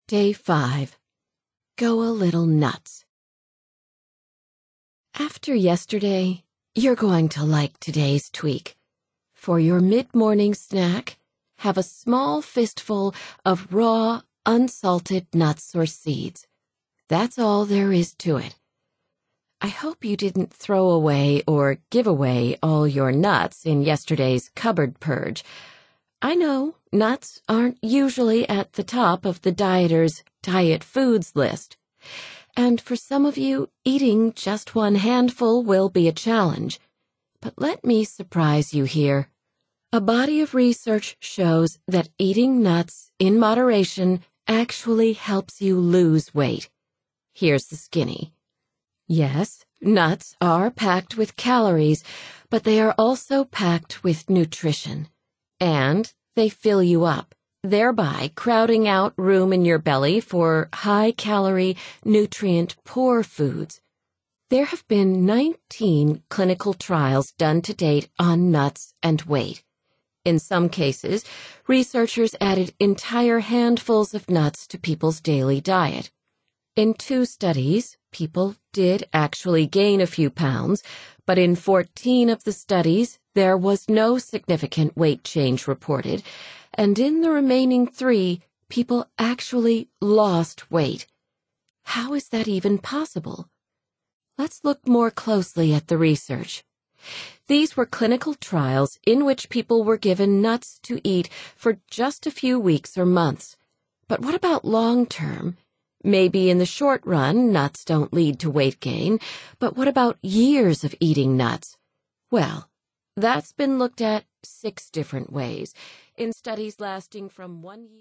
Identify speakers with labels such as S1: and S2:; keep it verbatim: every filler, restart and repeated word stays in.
S1: Day five. Go a little nuts. After yesterday, you're going to like today's tweak. For your mid-morning snack, have a small fistful of raw, unsalted nuts or seeds. That's all there is to it. I hope you didn't throw away or give away all your nuts in yesterday's cupboard purge. I know nuts aren't usually at the top of the dieter's diet foods list. And for some of you, eating just one handful will be a challenge. But let me surprise you here. A body of research shows that eating nuts in moderation actually helps you lose weight. Here's the skinny. Yes, nuts are packed with calories, but they are also packed with nutrition. And they fill you up, thereby crowding out room in your belly for high-calorie, nutrient-poor foods. There have been nineteen clinical trials done to date on nuts and weight. In some cases, researchers added entire handfuls of nuts to people's daily diet. In two studies, people did actually gain a few pounds, but in fourteen of the studies, there was no significant weight change reported, and in the remaining three, people actually lost weight. How is that even possible? Let's look more closely at the research. These were clinical trials in which people were given nuts to eat for just a few weeks or months. But what about long-term? Maybe in the short run, nuts don't lead to weight gain, but what about years of eating nuts? Well, that's been looked at six different ways, in studies lasting from one year